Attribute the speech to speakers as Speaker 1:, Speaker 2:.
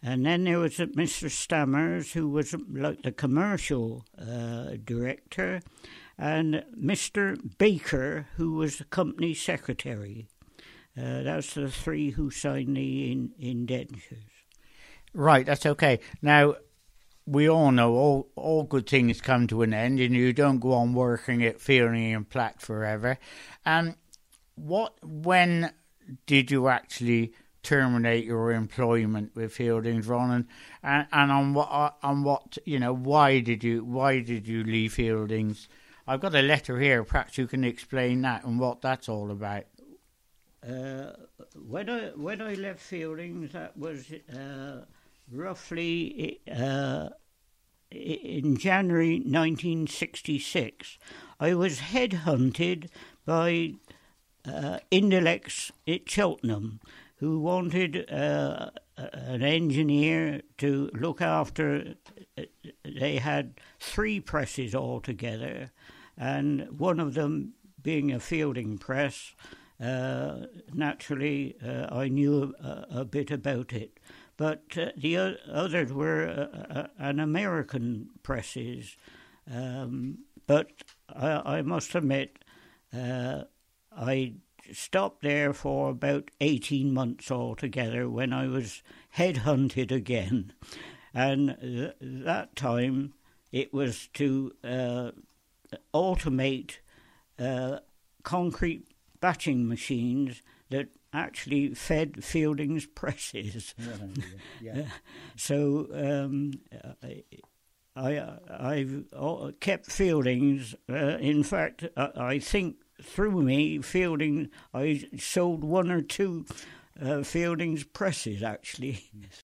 Speaker 1: And then there was Mr. Stammers, who was like the commercial director, and Mr. Baker, who was the company secretary. That's the three who signed the indentures.
Speaker 2: Right, that's okay. Now, we all know all good things come to an end, and you don't go on working at Fielding and Platt forever. When did you actually terminate your employment with Fielding's, Ron, and on what why did you leave Fielding's? I've got a letter here. Perhaps you can explain that and what that's all about.
Speaker 1: When I left Fielding's, that was roughly in January 1966. I was headhunted by Indelex at Cheltenham, who wanted an engineer to look after. They had 3 presses altogether, and one of them being a Fielding press. Naturally, I knew a bit about it, but the others were an American presses. But I must admit, I stopped there for about 18 months altogether when I was headhunted again, and that time it was to automate concrete batching machines that actually fed Fielding's presses. So I've kept Fielding's. In fact, I think through me, Fielding, I sold 1 or 2 Fielding's presses actually.